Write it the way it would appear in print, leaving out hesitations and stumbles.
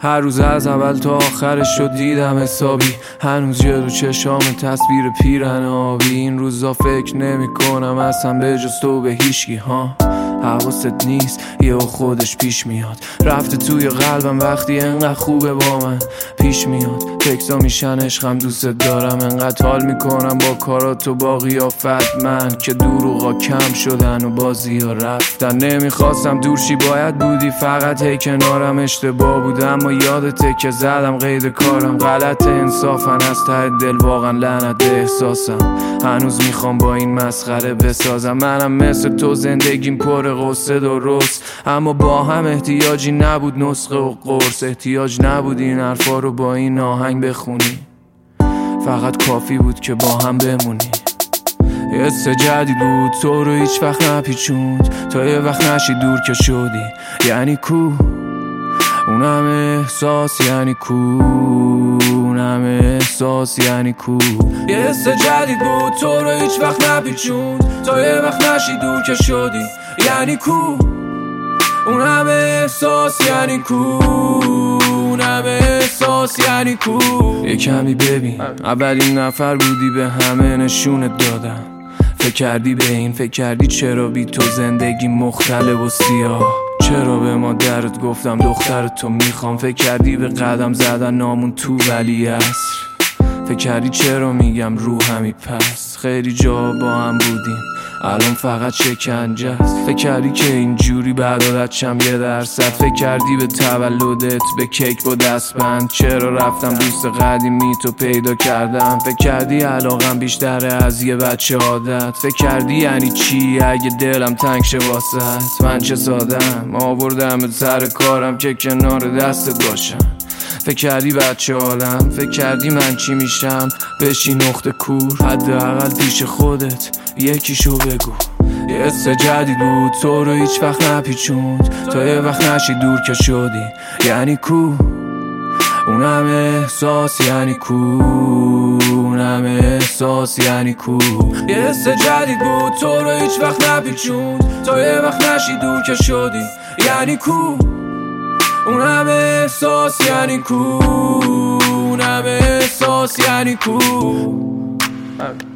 هر روز از اول تا آخرش رو دیدم حسابی، هنوز جلو چشام تصویر پیرن آبی. این روزا فکر نمی کنم اصلا به جز تو به هیچکی ها. حواست نیست یه خودش پیش میاد، رفته توی قلبم وقتی انقدر خوبه با من پیش میاد. تکسا میشن عشقم دوست دارم، انقدر حال میکنم با کارات و با قیافت من که دروغا کم شدن و بازی ها رفتن. نمیخواستم دورشی باید بودی، فقط هی کنارم اشتباه بودم اما یادته که زدم قید کارم. غلط انصافن از ته دل واقعا لعنت احساسم، هنوز میخوام با این مسخره بسازم. منم مثل تو زندگیم پر قصه درست، اما با هم احتیاجی نبود نسخه و قرص. احتیاج نبود این حرفا رو با این آهنگ بخونی، فقط کافی بود که با هم بمونی. یه حس جدید بود تو رو هیچ وقت نپیچوند، تا یه وقت نشی دور که شدی یعنی کو. اونم احساس یعنی کو، اونم احساس یعنی کو. یه حس جدید بود تو رو هیچ وقت نپیچوند، تا یه وقت نشی دور که شدی یعنی کو. اونم احساس یعنی کو، اونم احساس یعنی کو. یه کمی ببین اولین نفر بودی به همه نشونت دادم. فکر کردی به این، فکر کردی چرا بی تو زندگی مختلف و سیاه، چرا به مادرت گفتم دخترت تو میخوام. فکر کردی به قدم زدن نامون تو ولی عصر، فکر کردی چرا میگم روحمی پس. خیلی جا با هم بودیم الان فقط شکنجه است. فکر کردی که اینجوری بعد عادتشم 1%. فکر کردی به تولدت به کیک با دستبند، چرا رفتم دوست قدیمی تو پیدا کردم. فکر کردی علاقم بیشتره از یه بچه عادت. فکر کردی یعنی چی اگه دلم تنگ شه واسهت. من چه سادم آوردم به سر کارم که کنار دستت باشم. فکر کردی بچه عالم، فکر کردی من چی میشم بشی نقطه کور. حداقل پیش خودت یکیشو بگو. یه حس جدید بود تو رو هیچ وقت نپیچوند، تا یه وقت نشی دور که شدی یعنی کو. اونم احساس یعنی کو، اونم احساس یعنی کو. یه حس جدید بود تو رو هیچ وقت نپیچوند، تا یه وقت نشی دور که شدی یعنی کو. اونم احساس یعنی کو، اونم احساس یعنی کو.